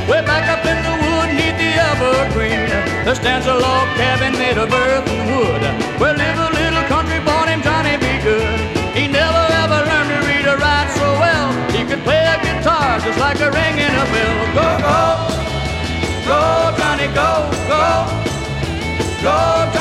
Way back up in the wood neath the evergreen, there stands a log cabin made of earth and wood, where lives a little country boy named Johnny B. Good. He never ever learned to read or write so well. He could play a guitar just like a ringing a bell. Go, go, go, Johnny, go, go, go, Johnny.